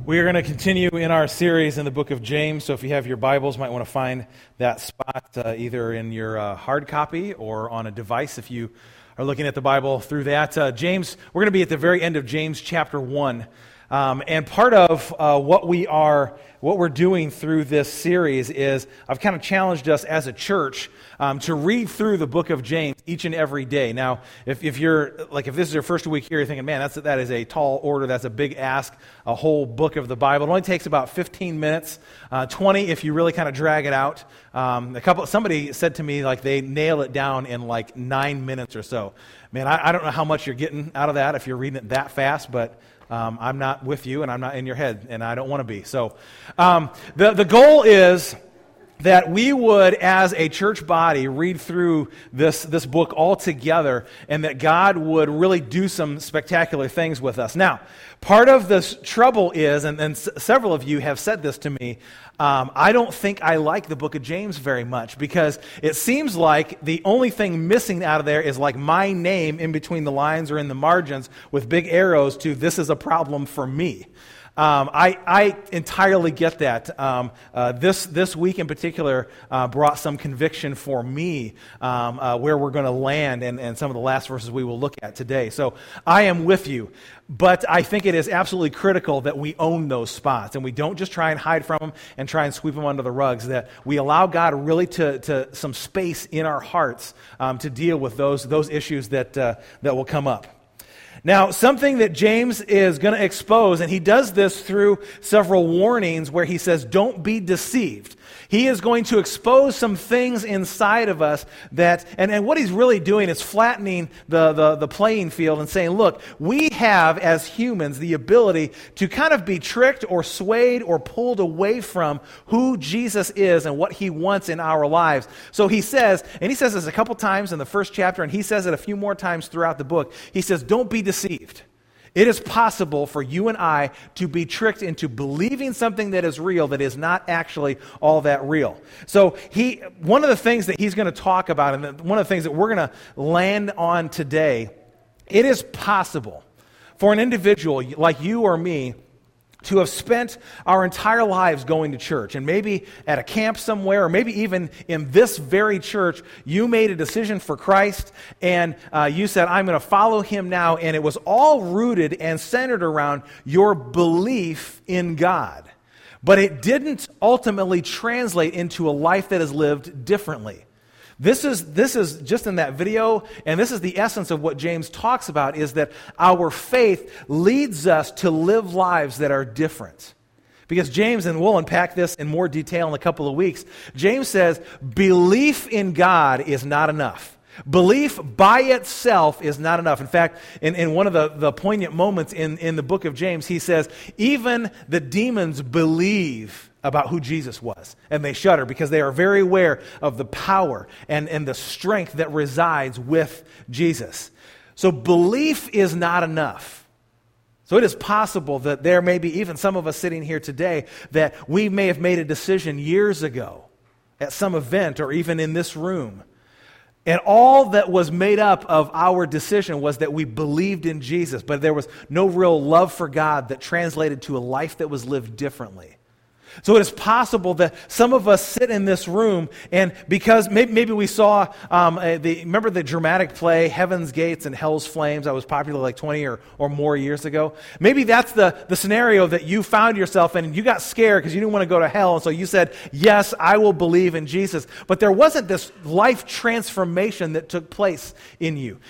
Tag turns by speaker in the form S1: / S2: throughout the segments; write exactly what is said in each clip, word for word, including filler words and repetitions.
S1: We are going to continue in our series in the book of James, so if you have your Bibles, you might want to find that spot uh, either in your uh, hard copy or on a device if you are looking at the Bible through that. Uh, James, we're going to be at the very end of James chapter one, um, and part of uh, what we are, what we're doing through this series is I've kind of challenged us as a church um, to read through the book of James each and every day. Now, if, if you're like, if this is your first week here, you're thinking, man, that's that is a tall order, that's a big ask, a whole book of the Bible. It only takes about fifteen minutes, uh, twenty if you really kind of drag it out. Um, a couple, somebody said to me like they nail it down in like nine minutes or so. Man, I, I don't know how much you're getting out of that if you're reading it that fast, but Um, I'm not with you, and I'm not in your head, and I don't want to be. So um, the, the goal is that we would, as a church body, read through this, this book all together, and that God would really do some spectacular things with us. Now, part of this trouble is, and, and s- several of you have said this to me, um, I don't think I like the book of James very much, because it seems like the only thing missing out of there is like my name in between the lines or in the margins with big arrows to "this is a problem for me." Um, I, I entirely get that. Um, uh, this this week in particular uh, brought some conviction for me um, uh, where we're going to land and, and some of the last verses we will look at today. So I am with you, but I think it is absolutely critical that we own those spots and we don't just try and hide from them and try and sweep them under the rugs, that we allow God really to, to some space in our hearts um, to deal with those, those issues that uh, that will come up. Now, something that James is going to expose, and he does this through several warnings where he says, don't be deceived. He is going to expose some things inside of us that, and, and what he's really doing is flattening the, the, the playing field and saying, look, we have as humans the ability to kind of be tricked or swayed or pulled away from who Jesus is and what he wants in our lives. So he says, and he says this a couple times in the first chapter, and he says it a few more times throughout the book, he says, don't be deceived. It is possible for you and I to be tricked into believing something that is real that is not actually all that real. So he, one of the things that he's going to talk about, and one of the things that we're going to land on today, it is possible for an individual like you or me to have spent our entire lives going to church, and maybe at a camp somewhere, or maybe even in this very church, you made a decision for Christ, and uh, you said, I'm going to follow him now, and it was all rooted and centered around your belief in God. But it didn't ultimately translate into a life that is lived differently. This is this is just in that video, and this is the essence of what James talks about, is that our faith leads us to live lives that are different. Because James, and we'll unpack this in more detail in a couple of weeks, James says belief in God is not enough. Belief by itself is not enough. In fact, in, in one of the, the poignant moments in, in the book of James, he says, even the demons believe about who Jesus was, and they shudder because they are very aware of the power and, and the strength that resides with Jesus. So belief is not enough. So it is possible that there may be even some of us sitting here today that we may have made a decision years ago at some event or even in this room, and all that was made up of our decision was that we believed in Jesus, but there was no real love for God that translated to a life that was lived differently. So it is possible that some of us sit in this room, and because maybe, maybe we saw, um, uh, the remember the dramatic play Heaven's Gates and Hell's Flames that was popular like twenty or, or more years ago? Maybe that's the, the scenario that you found yourself in, and you got scared because you didn't want to go to hell, and so you said, yes, I will believe in Jesus. But there wasn't this life transformation that took place in you.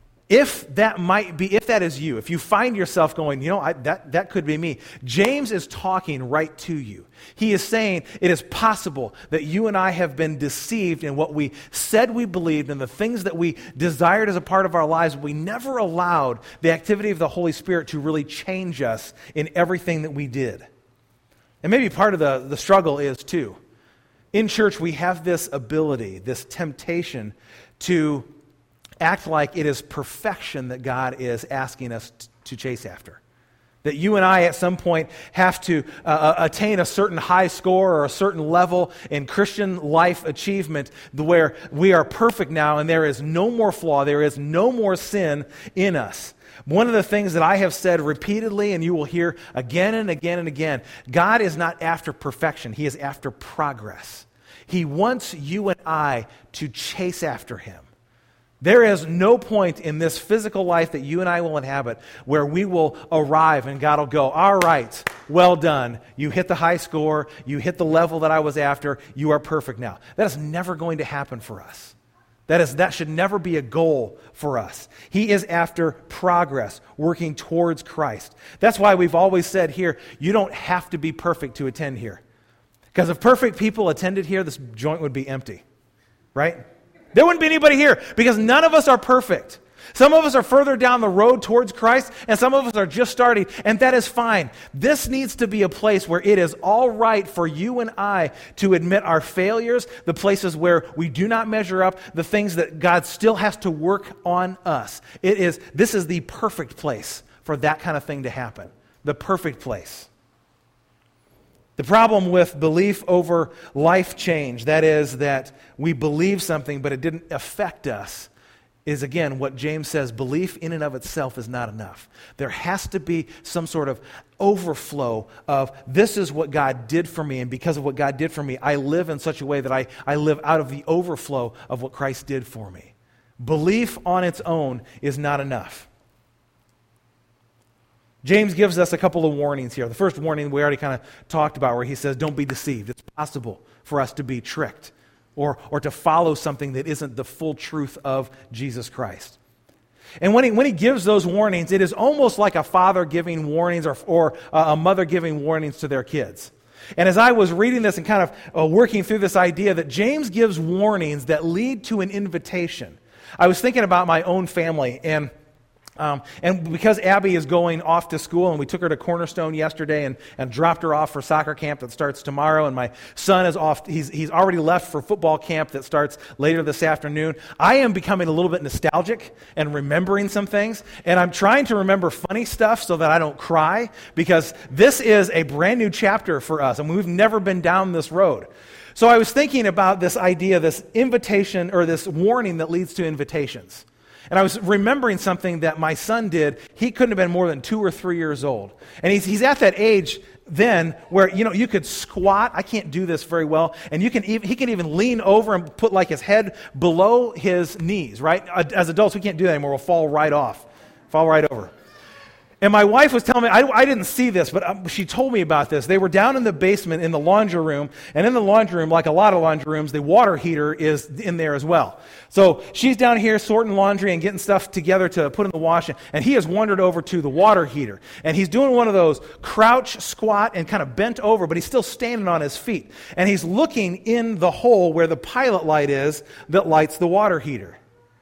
S1: If that might be, if that is you, if you find yourself going, you know, I, that, that could be me, James is talking right to you. He is saying it is possible that you and I have been deceived in what we said we believed and the things that we desired as a part of our lives. We never allowed the activity of the Holy Spirit to really change us in everything that we did. And maybe part of the, the struggle is too, in church we have this ability, this temptation to act like it is perfection that God is asking us t- to chase after. That you and I at some point have to uh, attain a certain high score or a certain level in Christian life achievement where we are perfect now and there is no more flaw, there is no more sin in us. One of the things that I have said repeatedly, and you will hear again and again and again, God is not after perfection. He is after progress. He wants you and I to chase after him. There is no point in this physical life that you and I will inhabit where we will arrive and God will go, all right, well done. You hit the high score. You hit the level that I was after. You are perfect now. That is never going to happen for us. That is, that should never be a goal for us. He is after progress, working towards Christ. That's why we've always said here, you don't have to be perfect to attend here. Because if perfect people attended here, this joint would be empty, right? There wouldn't be anybody here because none of us are perfect. Some of us are further down the road towards Christ, and some of us are just starting, and that is fine. This needs to be a place where it is all right for you and I to admit our failures, the places where we do not measure up, the things that God still has to work on us. It is, this is the perfect place for that kind of thing to happen. The perfect place. The problem with belief over life change, that is that we believe something but it didn't affect us, is again what James says, belief in and of itself is not enough. There has to be some sort of overflow of this is what God did for me, and because of what God did for me, I live in such a way that I, I live out of the overflow of what Christ did for me. Belief on its own is not enough. James gives us a couple of warnings here. The first warning we already kind of talked about, where he says, don't be deceived. It's possible for us to be tricked or, or to follow something that isn't the full truth of Jesus Christ. And when he, when he gives those warnings, it is almost like a father giving warnings or, or a mother giving warnings to their kids. And as I was reading this and kind of uh, working through this idea that James gives warnings that lead to an invitation, I was thinking about my own family. And Um, and because Abby is going off to school, and we took her to Cornerstone yesterday and, and dropped her off for soccer camp that starts tomorrow, and my son is off, he's, he's already left for football camp that starts later this afternoon, I am becoming a little bit nostalgic and remembering some things, and I'm trying to remember funny stuff so that I don't cry, because this is a brand new chapter for us, and we've never been down this road. So I was thinking about this idea, this invitation, or this warning that leads to invitations. And I was remembering something that my son did. He couldn't have been more than two or three years old. And he's, he's at that age then where, you know, you could squat. I can't do this very well. And you can even, he can even lean over and put like his head below his knees, right? As adults, we can't do that anymore. We'll fall right off, fall right over. And my wife was telling me, I, I didn't see this, but um, she told me about this. They were down in the basement in the laundry room, and in the laundry room, like a lot of laundry rooms, the water heater is in there as well. So she's down here sorting laundry and getting stuff together to put in the wash, and he has wandered over to the water heater. And he's doing one of those crouch, squat, and kind of bent over, but he's still standing on his feet. And he's looking in the hole where the pilot light is that lights the water heater.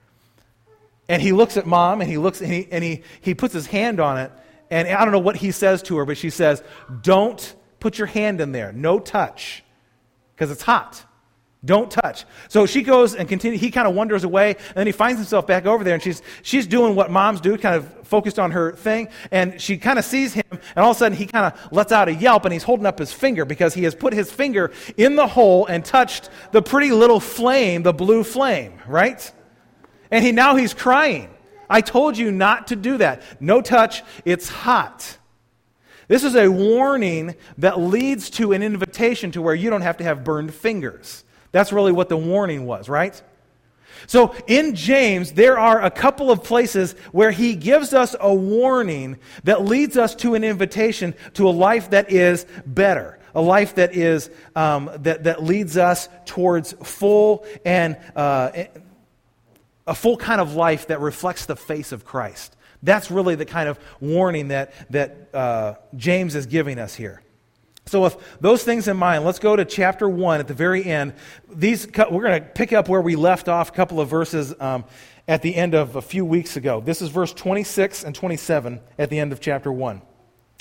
S1: And he looks at mom, and he looks, and he and he he puts his hand on it, and I don't know what he says to her, but she says, "Don't put your hand in there, no touch, because it's hot. Don't touch." So she goes and continue. He kind of wanders away, and then he finds himself back over there, and she's she's doing what moms do, kind of focused on her thing, and she kind of sees him, and all of a sudden he kind of lets out a yelp, and he's holding up his finger because he has put his finger in the hole and touched the pretty little flame, the blue flame, right? And he now he's crying. I told you not to do that. No touch. It's hot. This is a warning that leads to an invitation to where you don't have to have burned fingers. That's really what the warning was, right? So in James, there are a couple of places where he gives us a warning that leads us to an invitation to a life that is better. A life that is um, that that leads us towards full and uh, a full kind of life that reflects the face of Christ. That's really the kind of warning that, that uh, James is giving us here. So with those things in mind, let's go to chapter one at the very end. These We're going to pick up where we left off a couple of verses um, at the end of a few weeks ago. This is verse twenty-six and twenty-seven at the end of chapter one.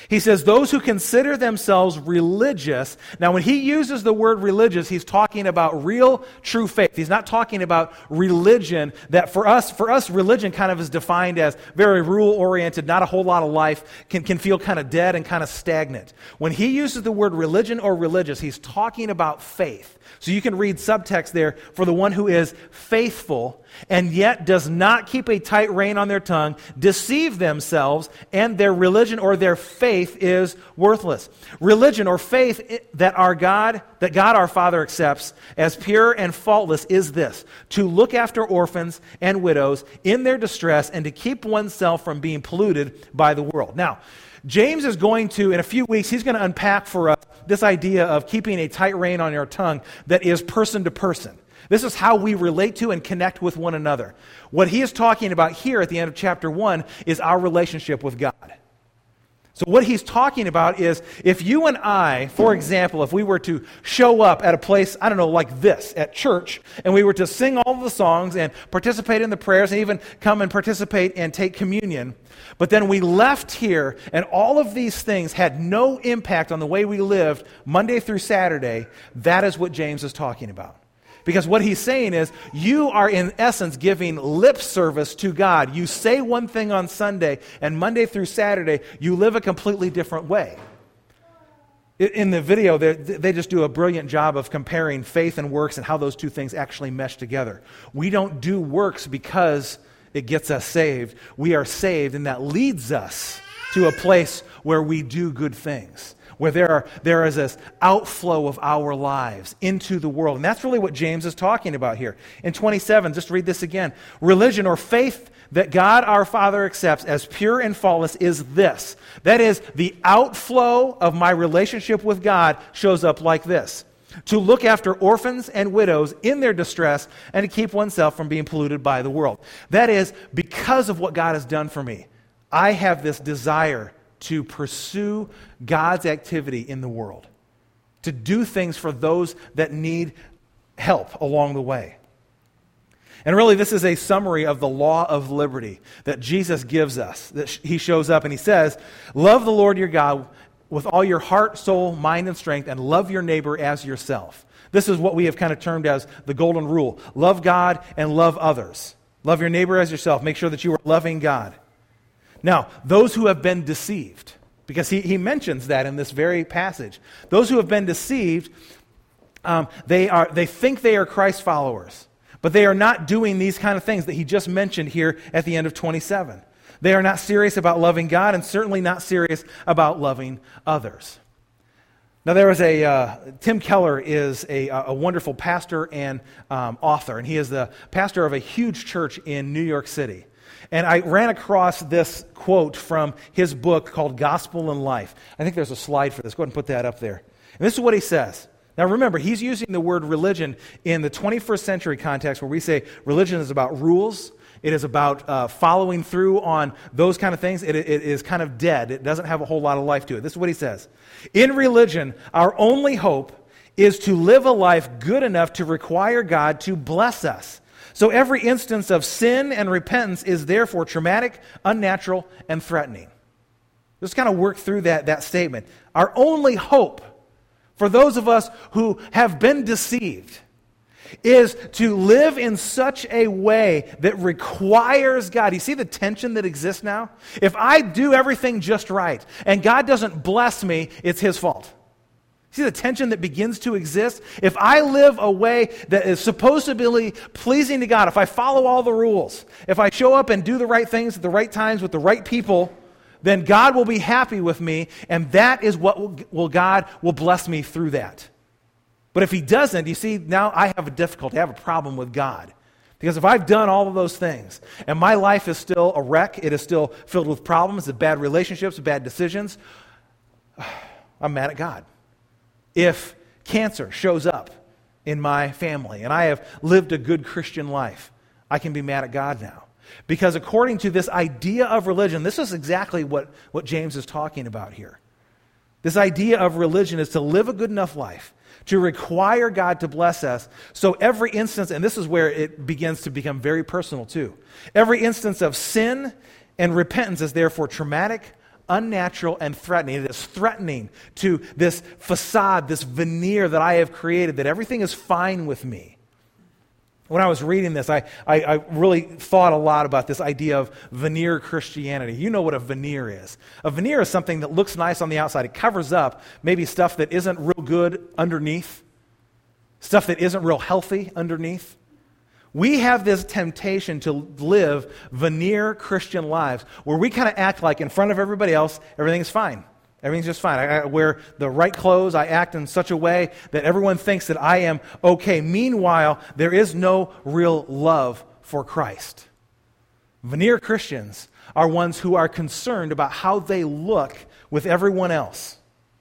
S1: He says, those who consider themselves religious. Now, when he uses the word religious, he's talking about real, true faith. He's not talking about religion that for us, for us, religion kind of is defined as very rule-oriented, not a whole lot of life, can, can feel kind of dead and kind of stagnant. When he uses the word religion or religious, he's talking about faith. So you can read subtext there, for the one who is faithful and yet does not keep a tight rein on their tongue, deceive themselves, and their religion or their faith is worthless. Religion or faith that our God, that God our Father accepts as pure and faultless is this: to look after orphans and widows in their distress and to keep oneself from being polluted by the world. Now, James is going to, in a few weeks, he's going to unpack for us this idea of keeping a tight rein on your tongue that is person to person. This is how we relate to and connect with one another. What he is talking about here at the end of chapter one is our relationship with God. So what he's talking about is if you and I, for example, if we were to show up at a place, I don't know, like this, at church, and we were to sing all of the songs and participate in the prayers and even come and participate and take communion, but then we left here and all of these things had no impact on the way we lived Monday through Saturday, that is what James is talking about. Because what he's saying is, you are in essence giving lip service to God. You say one thing on Sunday, and Monday through Saturday, you live a completely different way. In the video, they just do a brilliant job of comparing faith and works and how those two things actually mesh together. We don't do works because it gets us saved. We are saved, and that leads us to a place where we do good things, where there are there is this outflow of our lives into the world. And that's really what James is talking about here. In twenty-seven, just read this again. Religion or faith that God our Father accepts as pure and faultless is this. That is, the outflow of my relationship with God shows up like this: to look after orphans and widows in their distress and to keep oneself from being polluted by the world. That is, because of what God has done for me, I have this desire to pursue God's activity in the world, to do things for those that need help along the way. And really, this is a summary of the law of liberty that Jesus gives us, that he shows up and he says, love the Lord your God with all your heart, soul, mind, and strength, and love your neighbor as yourself. This is what we have kind of termed as the golden rule. Love God and love others. Love your neighbor as yourself. Make sure that you are loving God. Now, those who have been deceived, because he, he mentions that in this very passage, those who have been deceived, um, they are they think they are Christ followers, but they are not doing these kind of things that he just mentioned here at the end of twenty-seven. They are not serious about loving God and certainly not serious about loving others. Now, there is a, uh, Tim Keller is a, a wonderful pastor and um, author, and he is the pastor of a huge church in New York City. And I ran across this quote from his book called Gospel and Life. I think there's a slide for this. Go ahead and put that up there. And this is what he says. Now remember, he's using the word religion in the twenty-first century context where we say religion is about rules. It is about uh, following through on those kind of things. It, it is kind of dead. It doesn't have a whole lot of life to it. This is what he says. In religion, our only hope is to live a life good enough to require God to bless us. So every instance of sin and repentance is therefore traumatic, unnatural, and threatening. Let's kind of work through that, that statement. Our only hope for those of us who have been deceived is to live in such a way that requires God. You see the tension that exists now? If I do everything just right and God doesn't bless me, it's his fault. See the tension that begins to exist? If I live a way that is supposed to be pleasing to God, if I follow all the rules, if I show up and do the right things at the right times with the right people, then God will be happy with me, and that is what will, will God will bless me through that. But if he doesn't, you see, now I have a difficulty, I have a problem with God. Because if I've done all of those things, and my life is still a wreck, it is still filled with problems, with bad relationships, bad decisions, I'm mad at God. If cancer shows up in my family and I have lived a good Christian life, I can be mad at God now. Because according to this idea of religion, this is exactly what, what James is talking about here. This idea of religion is to live a good enough life, to require God to bless us. So every instance, and this is where it begins to become very personal too, every instance of sin and repentance is therefore traumatic, unnatural and threatening. It is threatening to this facade, this veneer that I have created, that everything is fine with me. When I was reading this, I, I, I really thought a lot about this idea of veneer Christianity. You know what a veneer is. A veneer is something that looks nice on the outside. It covers up maybe stuff that isn't real good underneath, stuff that isn't real healthy underneath. We have this temptation to live veneer Christian lives where we kind of act like in front of everybody else, everything's fine. Everything's just fine. I, I wear the right clothes. I act in such a way that everyone thinks that I am okay. Meanwhile, there is no real love for Christ. Veneer Christians are ones who are concerned about how they look with everyone else.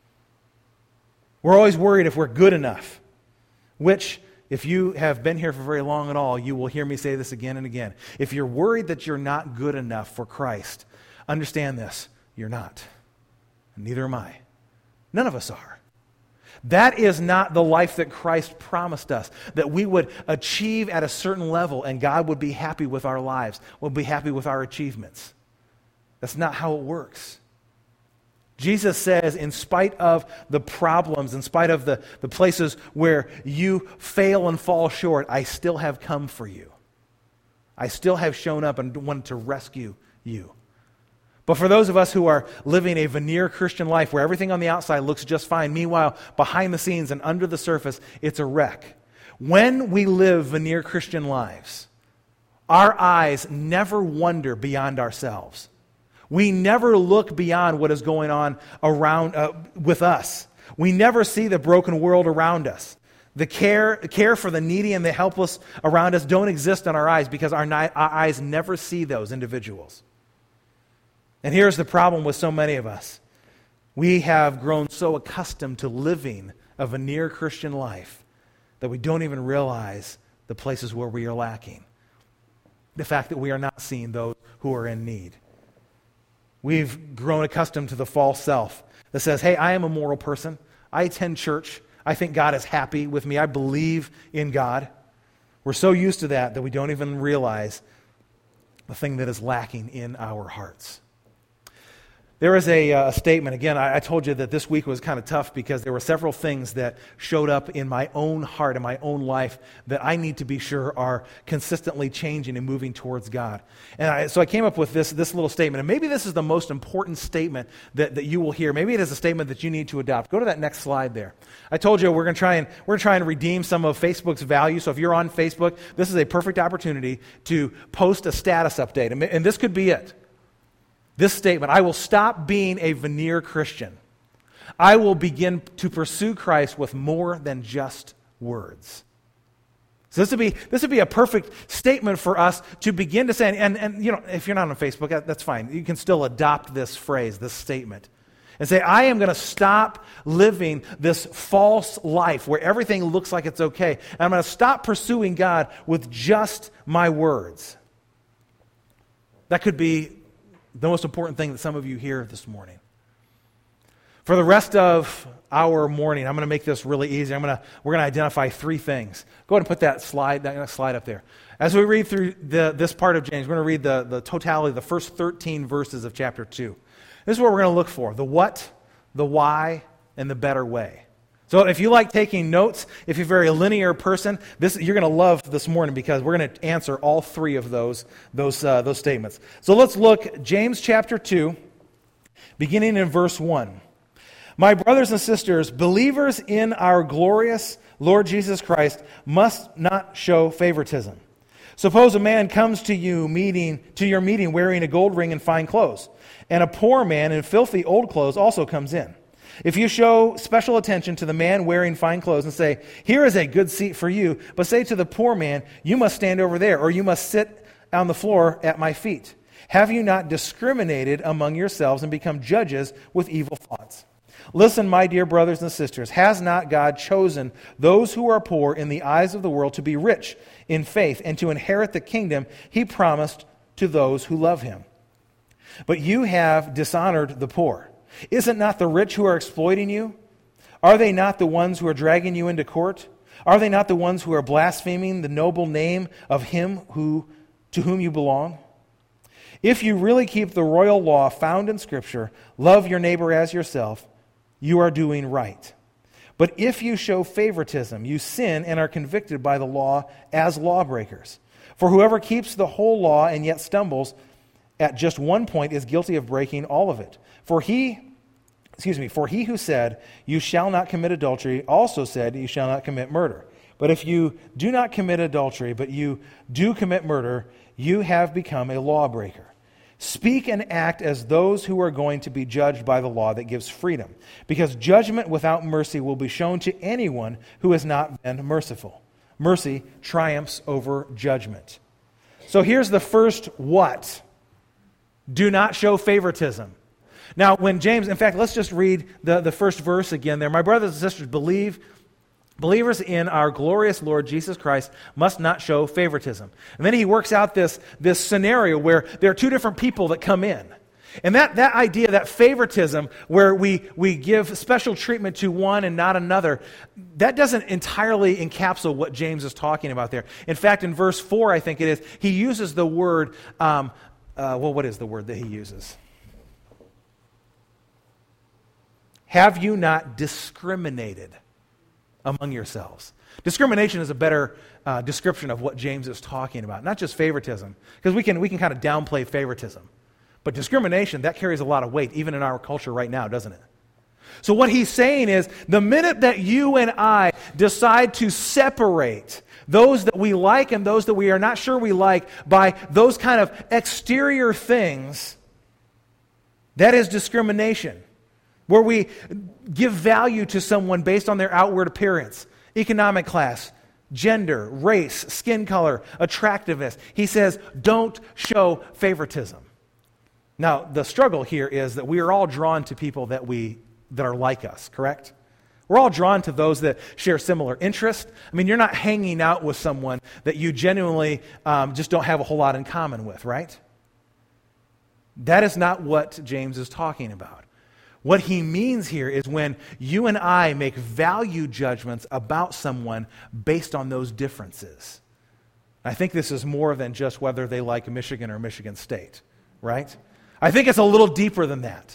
S1: We're always worried if we're good enough, which, if you have been here for very long at all, you will hear me say this again and again. If you're worried that you're not good enough for Christ, understand this, you're not. Neither am I. None of us are. That is not the life that Christ promised us, that we would achieve at a certain level and God would be happy with our lives, would be happy with our achievements. That's not how it works. Jesus says, in spite of the problems, in spite of the, the places where you fail and fall short, I still have come for you. I still have shown up and wanted to rescue you. But for those of us who are living a veneer Christian life where everything on the outside looks just fine, meanwhile, behind the scenes and under the surface, it's a wreck. When we live veneer Christian lives, our eyes never wander beyond ourselves. We never look beyond what is going on around uh, with us. We never see the broken world around us. The care, care for the needy and the helpless around us don't exist in our eyes because our, ni- our eyes never see those individuals. And here's the problem with so many of us. We have grown so accustomed to living a veneer Christian life that we don't even realize the places where we are lacking. The fact that we are not seeing those who are in need. We've grown accustomed to the false self that says, hey, I am a moral person. I attend church. I think God is happy with me. I believe in God. We're so used to that that we don't even realize the thing that is lacking in our hearts. There is a uh, statement, again, I, I told you that this week was kind of tough because there were several things that showed up in my own heart, in my own life, that I need to be sure are consistently changing and moving towards God. And I, so I came up with this, this little statement, and maybe this is the most important statement that, that you will hear. Maybe it is a statement that you need to adopt. Go to that next slide there. I told you we're going to try and we're going to try and redeem some of Facebook's value. So if you're on Facebook, this is a perfect opportunity to post a status update, and, and this could be it. This statement, I will stop being a veneer Christian. I will begin to pursue Christ with more than just words. So this would be this would be a perfect statement for us to begin to say, and, and you know, if you're not on Facebook, that's fine. You can still adopt this phrase, this statement, and say, I am going to stop living this false life where everything looks like it's okay. And I'm going to stop pursuing God with just my words. That could be the most important thing that some of you hear this morning. For the rest of our morning, I'm going to make this really easy. I'm going to we're going to identify three things. Go ahead and put that slide that next slide up there. As we read through the, this part of James, we're going to read the, the totality, the first thirteen verses of chapter two. This is what we're going to look for: the what, the why, and the better way. So if you like taking notes, if you're a very linear person, this you're going to love this morning because we're going to answer all three of those those uh, those statements. So let's look James chapter two, beginning in verse one. My brothers and sisters, believers in our glorious Lord Jesus Christ must not show favoritism. Suppose a man comes to you meeting to your meeting wearing a gold ring and fine clothes, and a poor man in filthy old clothes also comes in. If you show special attention to the man wearing fine clothes and say, here is a good seat for you, but say to the poor man, you must stand over there, or you must sit on the floor at my feet. Have you not discriminated among yourselves and become judges with evil thoughts? Listen, my dear brothers and sisters, has not God chosen those who are poor in the eyes of the world to be rich in faith and to inherit the kingdom he promised to those who love him? But you have dishonored the poor. Is it not the rich who are exploiting you? Are they not the ones who are dragging you into court? Are they not the ones who are blaspheming the noble name of him who to whom you belong? If you really keep the royal law found in Scripture, love your neighbor as yourself, you are doing right. But if you show favoritism, you sin and are convicted by the law as lawbreakers. For whoever keeps the whole law and yet stumbles at just one point is guilty of breaking all of it. For he, excuse me, for he who said, you shall not commit adultery, also said, you shall not commit murder. But if you do not commit adultery, but you do commit murder, you have become a lawbreaker. Speak and act as those who are going to be judged by the law that gives freedom, because judgment without mercy will be shown to anyone who has not been merciful. Mercy triumphs over judgment. So here's the first what. Do not show favoritism. Now, when James, in fact, let's just read the, the first verse again there. My brothers and sisters, believe Believers in our glorious Lord Jesus Christ must not show favoritism. And then he works out this, this scenario where there are two different people that come in. And that, that idea, that favoritism, where we, we give special treatment to one and not another, that doesn't entirely encapsulate what James is talking about there. In fact, in verse four, I think it is, he uses the word, um, uh, well, what is the word that he uses? Have you not discriminated among yourselves? Discrimination is a better uh, description of what James is talking about, not just favoritism, because we can we can kind of downplay favoritism. But discrimination, that carries a lot of weight, even in our culture right now, doesn't it? So what he's saying is, the minute that you and I decide to separate those that we like and those that we are not sure we like by those kind of exterior things, that is discrimination. Where we give value to someone based on their outward appearance, economic class, gender, race, skin color, attractiveness. He says, don't show favoritism. Now, the struggle here is that we are all drawn to people that we that are like us, correct? We're all drawn to those that share similar interests. I mean, you're not hanging out with someone that you genuinely um, just don't have a whole lot in common with, right? That is not what James is talking about. What he means here is when you and I make value judgments about someone based on those differences. I think this is more than just whether they like Michigan or Michigan State, right? I think it's a little deeper than that.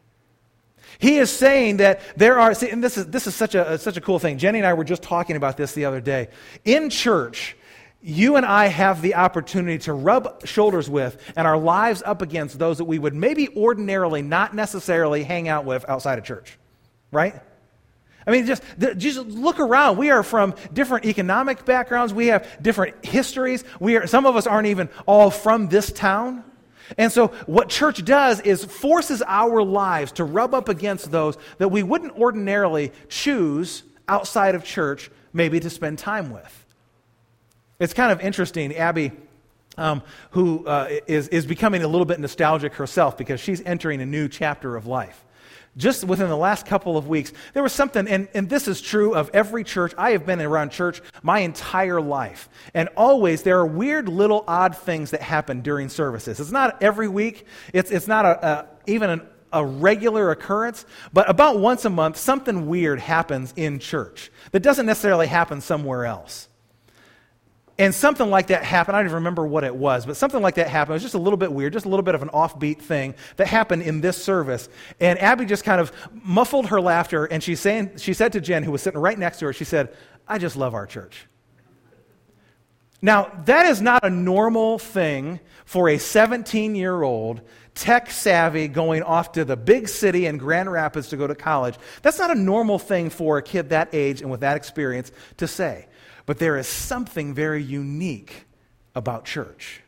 S1: He is saying that there are, see, and this is this is such a such a cool thing. Jenny and I were just talking about this the other day. In church, you and I have the opportunity to rub shoulders with and our lives up against those that we would maybe ordinarily not necessarily hang out with outside of church, right? I mean, just, just look around. We are from different economic backgrounds. We have different histories. We are, some of us aren't even all from this town. And so what church does is forces our lives to rub up against those that we wouldn't ordinarily choose outside of church maybe to spend time with. It's kind of interesting, Abby, um, who uh, is, is becoming a little bit nostalgic herself because she's entering a new chapter of life. Just within the last couple of weeks, there was something, and, and this is true of every church. I have been around church my entire life. And always there are weird little odd things that happen during services. It's not every week. It's, it's not a, a, even an, a regular occurrence. But about once a month, something weird happens in church that doesn't necessarily happen somewhere else. And something like that happened. I don't even remember what it was, but something like that happened. It was just a little bit weird, just a little bit of an offbeat thing that happened in this service. And Abby just kind of muffled her laughter, and she's saying, she said to Jen, who was sitting right next to her, she said, I just love our church. Now, that is not a normal thing for a seventeen-year-old tech-savvy going off to the big city in Grand Rapids to go to college. That's not a normal thing for a kid that age and with that experience to say. But there is something very unique about church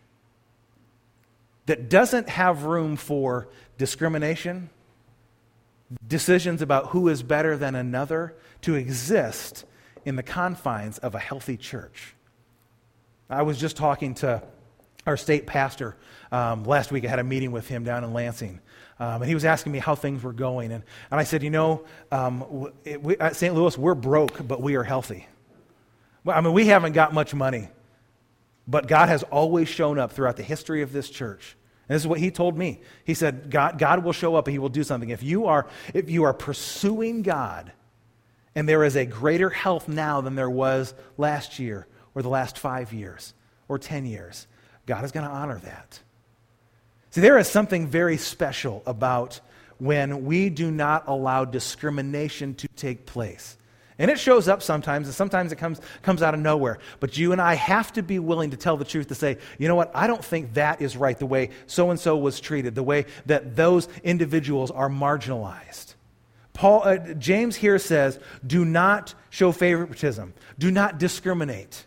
S1: that doesn't have room for discrimination, decisions about who is better than another to exist in the confines of a healthy church. I was just talking to our state pastor um, last week. I had a meeting with him down in Lansing. Um, and he was asking me how things were going. And, and I said, you know, um, it, we, at Saint Louis, we're broke, but we are healthy. Well, I mean, we haven't got much money, but God has always shown up throughout the history of this church. And this is what he told me. He said, God, God will show up and he will do something. If you are, if you are pursuing God, and there is a greater health now than there was last year, or the last five years, or ten years, God is going to honor that. See, there is something very special about when we do not allow discrimination to take place. And it shows up sometimes, and sometimes it comes, comes out of nowhere. But you and I have to be willing to tell the truth, to say, you know what, I don't think that is right, the way so-and-so was treated, the way that those individuals are marginalized. Paul, uh, James here says, do not show favoritism. Do not discriminate.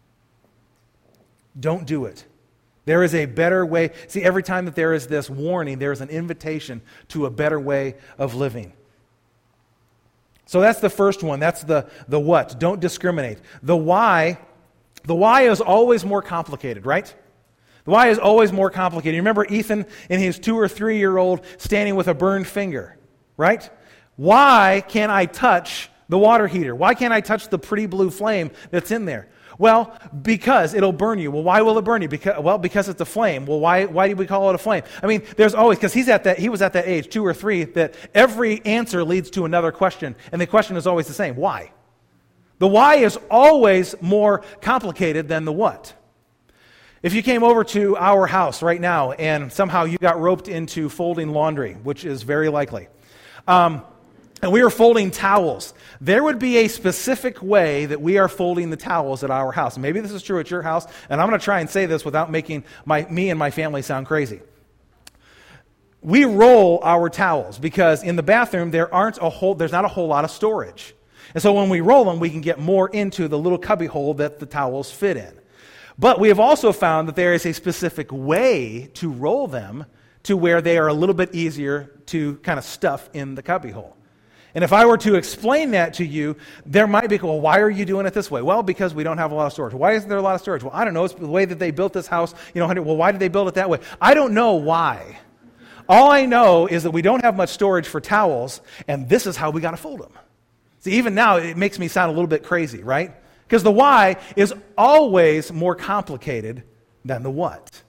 S1: Don't do it. There is a better way. See, every time that there is this warning, there is an invitation to a better way of living. So that's the first one. That's the, the what. Don't discriminate. The why, the why is always more complicated, right? The why is always more complicated. You remember Ethan and his two or three-year-old standing with a burned finger, right? Why can't I touch the water heater? Why can't I touch the pretty blue flame that's in there? Well, because it'll burn you. Well, why will it burn you? Because, well, because it's a flame. Well, why why do we call it a flame? I mean, there's always, because he's at that, he was at that age, two or three, that every answer leads to another question, and the question is always the same. Why? The why is always more complicated than the what. If you came over to our house right now and somehow you got roped into folding laundry, which is very likely, um, and we are folding towels, there would be a specific way that we are folding the towels at our house. Maybe this is true at your house, and I'm going to try and say this without making my, me and my family sound crazy. We roll our towels because in the bathroom there aren't a whole, there's not a whole lot of storage. And so when we roll them, we can get more into the little cubby hole that the towels fit in. But we have also found that there is a specific way to roll them to where they are a little bit easier to kind of stuff in the cubby hole. And if I were to explain that to you, there might be, well, why are you doing it this way? Well, because we don't have a lot of storage. Why isn't there a lot of storage? Well, I don't know. It's the way that they built this house. You know, well, why did they build it that way? I don't know why. All I know is that we don't have much storage for towels, and this is how we got to fold them. See, even now, it makes me sound a little bit crazy, right? Because the why is always more complicated than the what.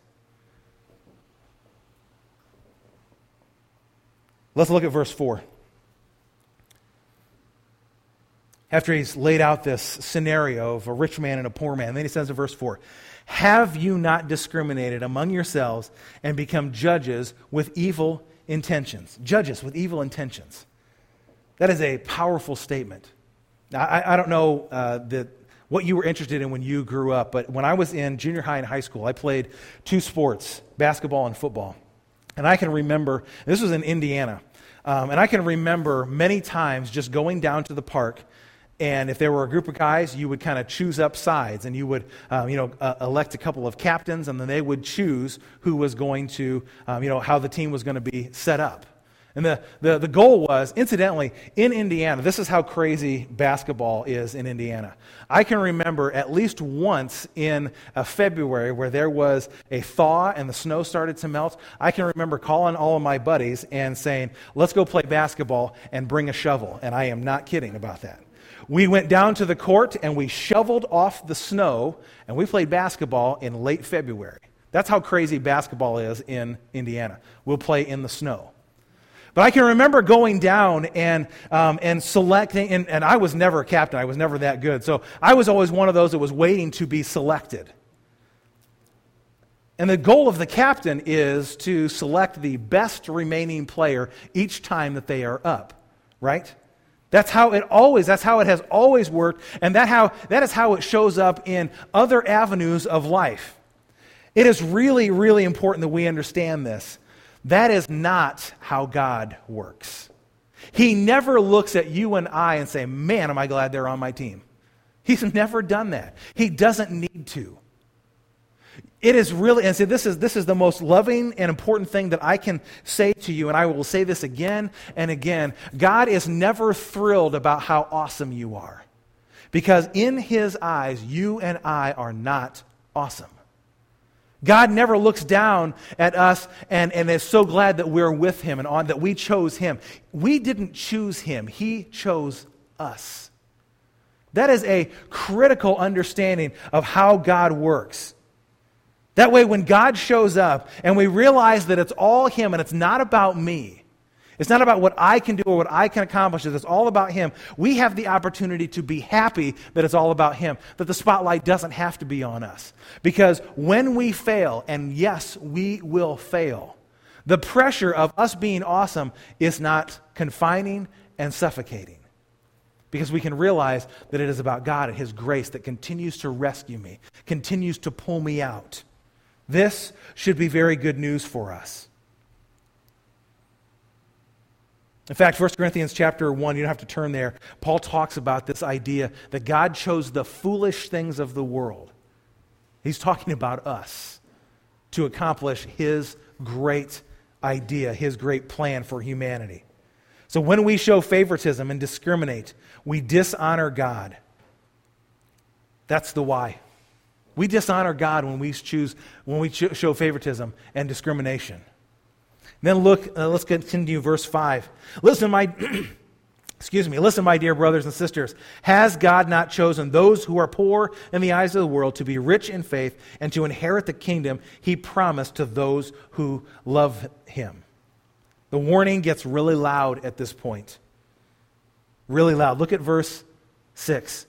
S1: Let's look at verse four. After he's laid out this scenario of a rich man and a poor man, then he says in verse four, have you not discriminated among yourselves and become judges with evil intentions? Judges with evil intentions. That is a powerful statement. Now, I, I don't know uh, that what you were interested in when you grew up, but when I was in junior high and high school, I played two sports, basketball and football. And I can remember, this was in Indiana, um, and I can remember many times just going down to the park. And if there were a group of guys, you would kind of choose up sides, and you would, um, you know, uh, elect a couple of captains, and then they would choose who was going to, um, you know, how the team was going to be set up. And the, the, the goal was, incidentally, in Indiana, this is how crazy basketball is in Indiana. I can remember at least once in uh, February where there was a thaw and the snow started to melt. I can remember calling all of my buddies and saying, let's go play basketball and bring a shovel. And I am not kidding about that. We went down to the court and we shoveled off the snow and we played basketball in late February. That's how crazy basketball is in Indiana. We'll play in the snow. But I can remember going down and um, and selecting, and, and I was never a captain. I was never that good. So I was always one of those that was waiting to be selected. And the goal of the captain is to select the best remaining player each time that they are up, right? That's how it always, that's how it has always worked, and that how that is how it shows up in other avenues of life. It is really, really important that we understand this. That is not how God works. He never looks at you and I and say, man, am I glad they're on my team. He's never done that. He doesn't need to. It is really, and see, this is this is the most loving and important thing that I can say to you, and I will say this again and again. God is never thrilled about how awesome you are. Because in His eyes, you and I are not awesome. God never looks down at us and, and is so glad that we're with Him and on that we chose Him. We didn't choose Him. He chose us. That is a critical understanding of how God works. That way, when God shows up and we realize that it's all Him and it's not about me, it's not about what I can do or what I can accomplish, it's all about Him, we have the opportunity to be happy that it's all about Him, that the spotlight doesn't have to be on us. Because when we fail, and yes, we will fail, The pressure of us being awesome is not confining and suffocating, because we can realize that it is about God and His grace that continues to rescue me, continues to pull me out. This should be very good news for us. In fact, First Corinthians chapter one, you don't have to turn there, Paul talks about this idea that God chose the foolish things of the world. He's talking about us to accomplish His great idea, His great plan for humanity. So when we show favoritism and discriminate, we dishonor God. That's the why. We dishonor God when we choose, when we show favoritism and discrimination. Then look, uh, let's continue verse five. Listen, my, excuse me, listen, my dear brothers and sisters. Has God not chosen those who are poor in the eyes of the world to be rich in faith and to inherit the kingdom He promised to those who love Him? The warning gets really loud at this point. Really loud. Look at verse six.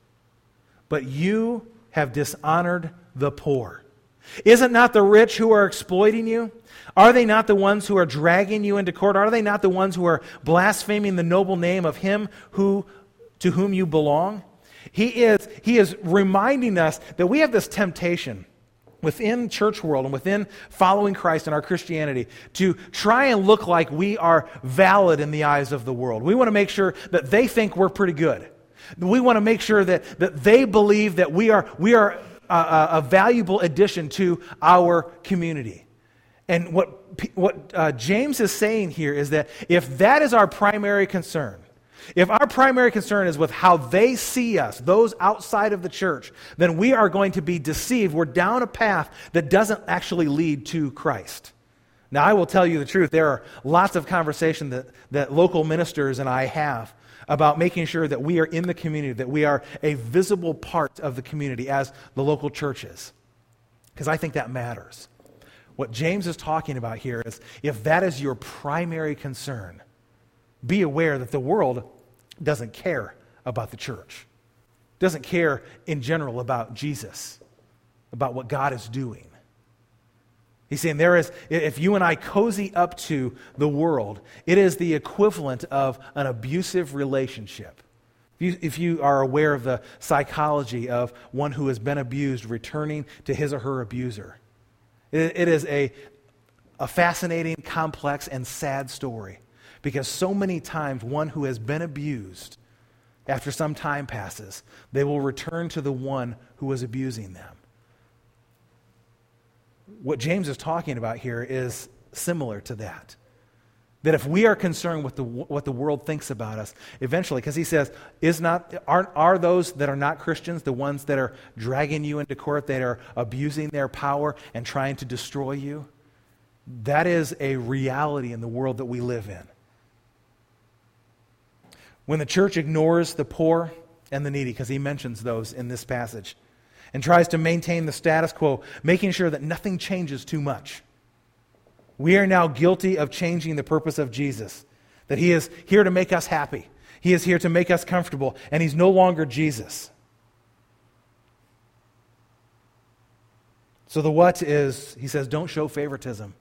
S1: But you have dishonored the poor. Is it not the rich who are exploiting you? Are they not the ones who are dragging you into court? Are they not the ones who are blaspheming the noble name of Him who to whom you belong? He is, he is reminding us that we have this temptation within church world and within following Christ in our Christianity to try and look like we are valid in the eyes of the world. We want to make sure that they think we're pretty good. We want to make sure that, that they believe that we are, we are a, a valuable addition to our community. And what, what uh, James is saying here is that if that is our primary concern, if our primary concern is with how they see us, those outside of the church, then we are going to be deceived. We're down a path that doesn't actually lead to Christ. Now, I will tell you the truth. There are lots of conversation that, that local ministers and I have about making sure that we are in the community, that we are a visible part of the community as the local churches, because I think that matters. What James is talking about here is if that is your primary concern, be aware that the world doesn't care about the church, doesn't care in general about Jesus, about what God is doing. He's saying there is, if you and I cozy up to the world, it is the equivalent of an abusive relationship. If you, if you are aware of the psychology of one who has been abused returning to his or her abuser, it, it is a, a fascinating, complex, and sad story. Because so many times one who has been abused, after some time passes, they will return to the one who was abusing them. What James is talking about here is similar to that. That if we are concerned with the, what the world thinks about us, eventually, because he says, is not aren't are those that are not Christians the ones that are dragging you into court, that are abusing their power and trying to destroy you? That is a reality in the world that we live in. When the church ignores the poor and the needy, because he mentions those in this passage, and tries to maintain the status quo, making sure that nothing changes too much, we are now guilty of changing the purpose of Jesus, that He is here to make us happy. He is here to make us comfortable, and He's no longer Jesus. So the what is, he says, don't show favoritism.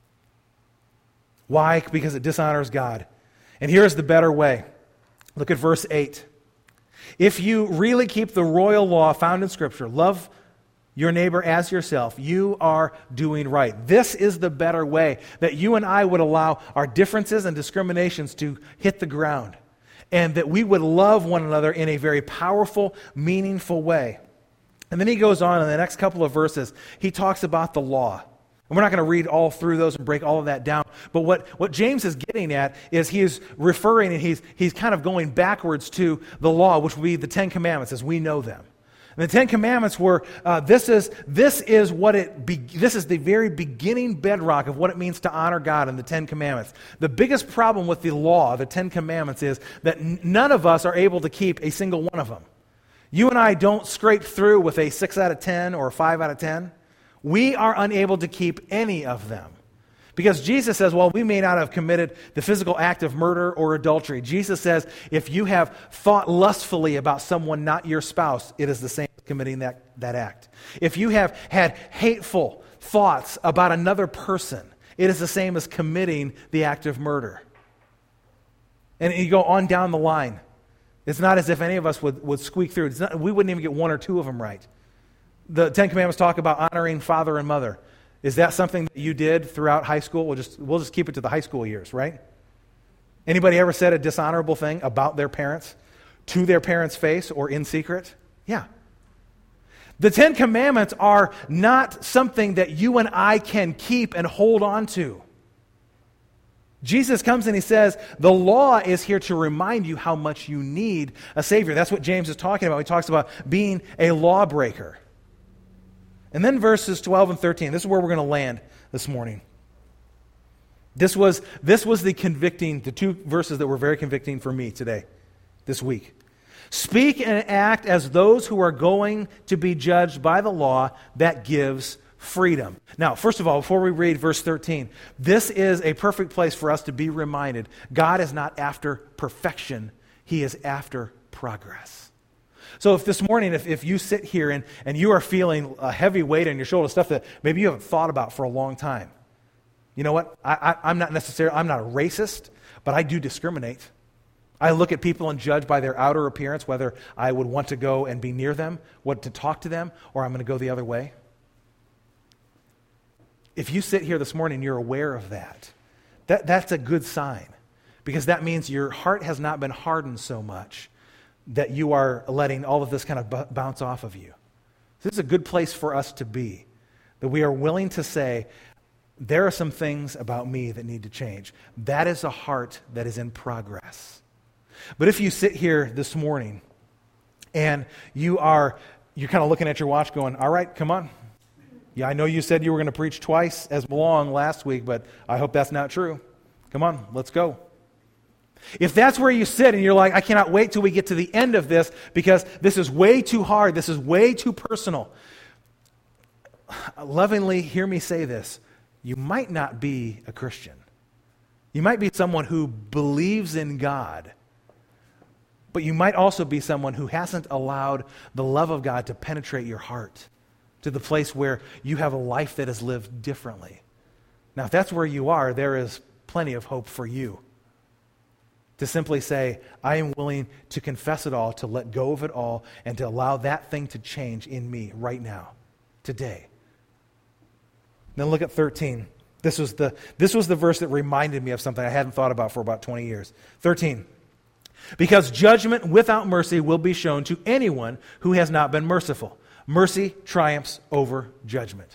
S1: Why? Because it dishonors God. And here's the better way. Look at verse eight. If you really keep the royal law found in Scripture, love your neighbor as yourself, you are doing right. This is the better way, that you and I would allow our differences and discriminations to hit the ground, and that we would love one another in a very powerful, meaningful way. And then he goes on in the next couple of verses, he talks about the law. And we're not going to read all through those and break all of that down. But what, what James is getting at is he is referring and he's, he's kind of going backwards to the law, which would be the Ten Commandments as we know them. And the Ten Commandments were, uh, this is this is what it be, this is the very beginning bedrock of what it means to honor God in the Ten Commandments. The biggest problem with the law, the Ten Commandments, is that n- none of us are able to keep a single one of them. You and I don't scrape through with a six out of ten or a five out of ten. We are unable to keep any of them. Because Jesus says, well, we may not have committed the physical act of murder or adultery. Jesus says, if you have thought lustfully about someone not your spouse, it is the same as committing that, that act. If you have had hateful thoughts about another person, It is the same as committing the act of murder. And you go on down the line. It's not as if any of us would, would squeak through. It's not, we wouldn't even get one or two of them right. The Ten Commandments talk about honoring father and mother. Is that something that you did throughout high school? We'll just, we'll just keep it to the high school years, right? Anybody ever said a dishonorable thing about their parents, to their parents' face or in secret? Yeah. The Ten Commandments are not something that you and I can keep and hold on to. Jesus comes and he says, the law is here to remind you how much you need a Savior. That's what James is talking about. He talks about being a lawbreaker. And then verses twelve and thirteen, this is where we're going to land this morning. This was, this was the convicting, the two verses that were very convicting for me today, this week. Speak and act as those who are going to be judged by the law that gives freedom. Now, first of all, before we read verse thirteen, this is a perfect place for us to be reminded God is not after perfection, He is after progress. So if this morning, if, if you sit here and, and you are feeling a heavy weight on your shoulder, stuff that maybe you haven't thought about for a long time, you know what? I, I, I'm not necessarily, I'm not a racist, but I do discriminate. I look at people and judge by their outer appearance, whether I would want to go and be near them, what to talk to them, or I'm going to go the other way. If you sit here this morning and you're aware of that, that, that's a good sign, because that means your heart has not been hardened so much that you are letting all of this kind of b- bounce off of you. This is a good place for us to be, that we are willing to say, there are some things about me that need to change. That is a heart that is in progress. But if you sit here this morning and you are, you're kind of looking at your watch going, all right, come on. Yeah, I know you said you were going to preach twice as long last week, but I hope that's not true. Come on, let's go. If that's where you sit and you're like, I cannot wait till we get to the end of this because this is way too hard, this is way too personal. Lovingly, hear me say this. You might not be a Christian. You might be someone who believes in God, but you might also be someone who hasn't allowed the love of God to penetrate your heart to the place where you have a life that is lived differently. Now, if that's where you are, there is plenty of hope for you to simply say, I am willing to confess it all, to let go of it all, and to allow that thing to change in me right now, today. Then look at thirteen. This was the, this was the verse that reminded me of something I hadn't thought about for about twenty years. thirteen. Because judgment without mercy will be shown to anyone who has not been merciful. Mercy triumphs over judgment.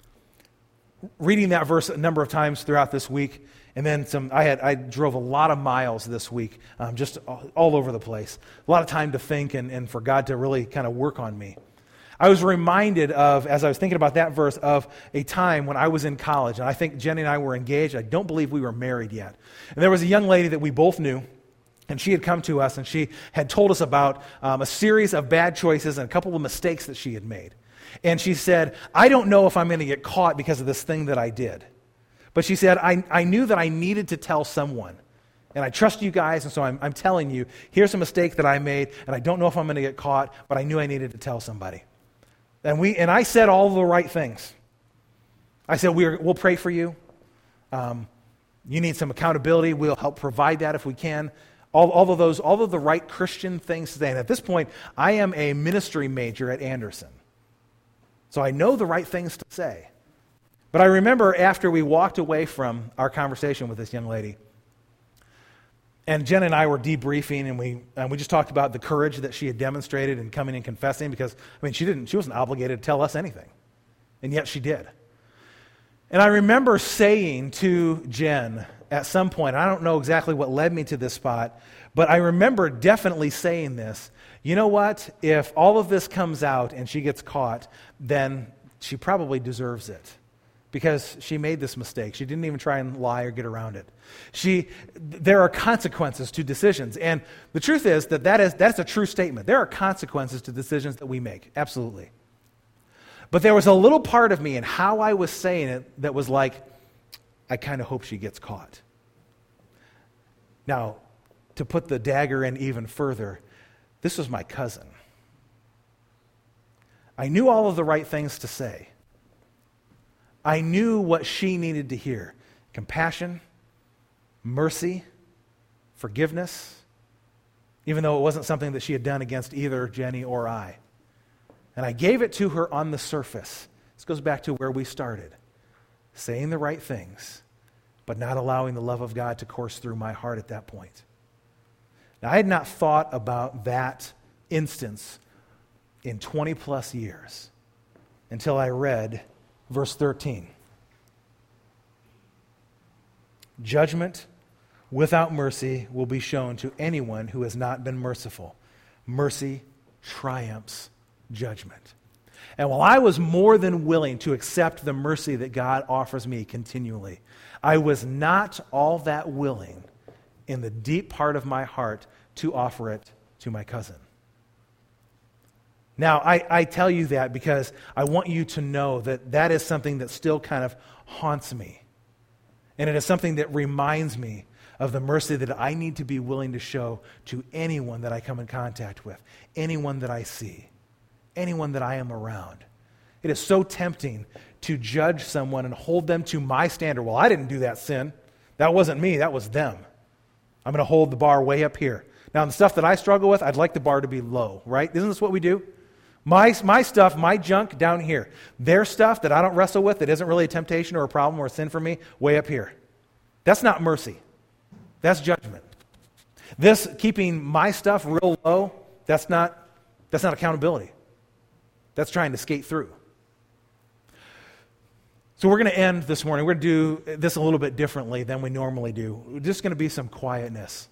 S1: Reading that verse a number of times throughout this week, and then some. I had I drove a lot of miles this week, um, just all, all over the place. A lot of time to think and, and for God to really kind of work on me. I was reminded of, as I was thinking about that verse, of a time when I was in college, and I think Jenny and I were engaged. I don't believe we were married yet. And there was a young lady that we both knew, and she had come to us, and she had told us about um, a series of bad choices and a couple of mistakes that she had made. And she said, I don't know if I'm going to get caught because of this thing that I did. But she said, I, I knew that I needed to tell someone. And I trust you guys, and so I'm, I'm telling you, here's a mistake that I made, and I don't know if I'm going to get caught, but I knew I needed to tell somebody. And we and I said all the right things. I said, we're, we'll pray for you. Um, you need some accountability. We'll help provide that if we can. All, all of those, all of the right Christian things to say. And at this point, I am a ministry major at Anderson. So I know the right things to say. But I remember after we walked away from our conversation with this young lady, and Jen and I were debriefing, and we and we just talked about the courage that she had demonstrated in coming and confessing, because, I mean, she didn't, she wasn't obligated to tell us anything. And yet she did. And I remember saying to Jen at some point, I don't know exactly what led me to this spot, but I remember definitely saying this, you know what, if all of this comes out and she gets caught, then she probably deserves it. Because she made this mistake. She didn't even try and lie or get around it. She, there are consequences to decisions. And the truth is that, that is that's a true statement. There are consequences to decisions that we make. Absolutely. But there was a little part of me in how I was saying it that was like, I kind of hope she gets caught. Now, to put the dagger in even further, this was my cousin. I knew all of the right things to say. I knew what she needed to hear. compassion, mercy, forgiveness, even though it wasn't something that she had done against either Jenny or I. And I gave it to her on the surface. This goes back to where we started. Saying the right things, but not allowing the love of God to course through my heart at that point. Now, I had not thought about that instance in twenty plus years until I read verse thirteen. Judgment without mercy will be shown to anyone who has not been merciful. Mercy triumphs judgment. And while I was more than willing to accept the mercy that God offers me continually, I was not all that willing in the deep part of my heart to offer it to my cousin. Now, I, I tell you that because I want you to know that that is something that still kind of haunts me. And it is something that reminds me of the mercy that I need to be willing to show to anyone that I come in contact with, anyone that I see, anyone that I am around. It is so tempting to judge someone and hold them to my standard. Well, I didn't do that sin. That wasn't me. That was them. I'm going to hold the bar way up here. Now, the stuff that I struggle with, I'd like the bar to be low, right? Isn't this what we do? My, my stuff, my junk down here. Their stuff that I don't wrestle with, that isn't really a temptation or a problem or a sin for me, way up here. That's not mercy. That's judgment. This keeping my stuff real low, that's not, that's not accountability. That's trying to skate through. So we're going to end this morning. We're going to do this a little bit differently than we normally do. We're just going to be some quietness.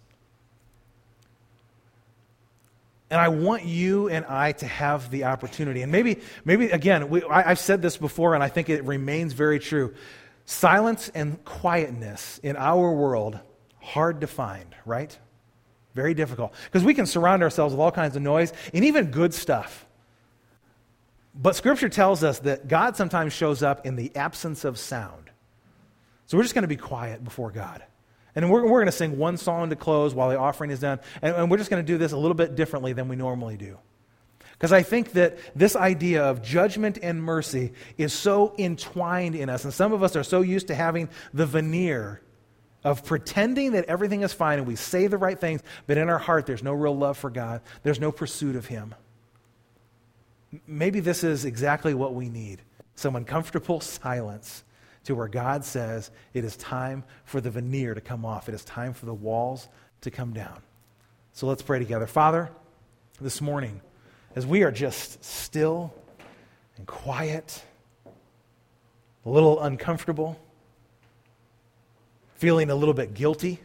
S1: And I want you and I to have the opportunity. And maybe, maybe again, we, I, I've said this before, and I think it remains very true. Silence and quietness in our world, hard to find, right? Very difficult. Because we can surround ourselves with all kinds of noise and even good stuff. But Scripture tells us that God sometimes shows up in the absence of sound. So we're just going to be quiet before God. And we're, we're going to sing one song to close while the offering is done. And, and we're just going to do this a little bit differently than we normally do. Because I think that this idea of judgment and mercy is so entwined in us. And some of us are so used to having the veneer of pretending that everything is fine and we say the right things, but in our heart there's no real love for God. There's no pursuit of Him. Maybe this is exactly what we need. Some uncomfortable silence to where God says it is time for the veneer to come off. It is time for the walls to come down. So let's pray together. Father, this morning, as we are just still and quiet, a little uncomfortable, feeling a little bit guilty,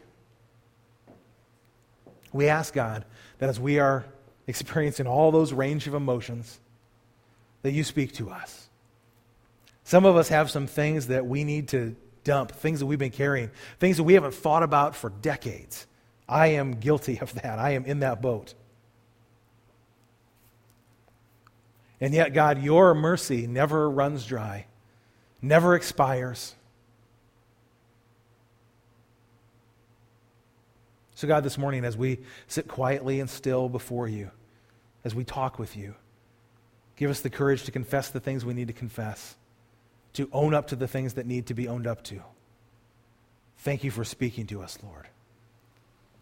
S1: we ask God that as we are experiencing all those range of emotions, that you speak to us. Some of us have some things that we need to dump, things that we've been carrying, things that we haven't thought about for decades. I am guilty of that. I am in that boat. And yet, God, your mercy never runs dry, never expires. So God, this morning, as we sit quietly and still before you, as we talk with you, give us the courage to confess the things we need to confess, to own up to the things that need to be owned up to. Thank you for speaking to us, Lord.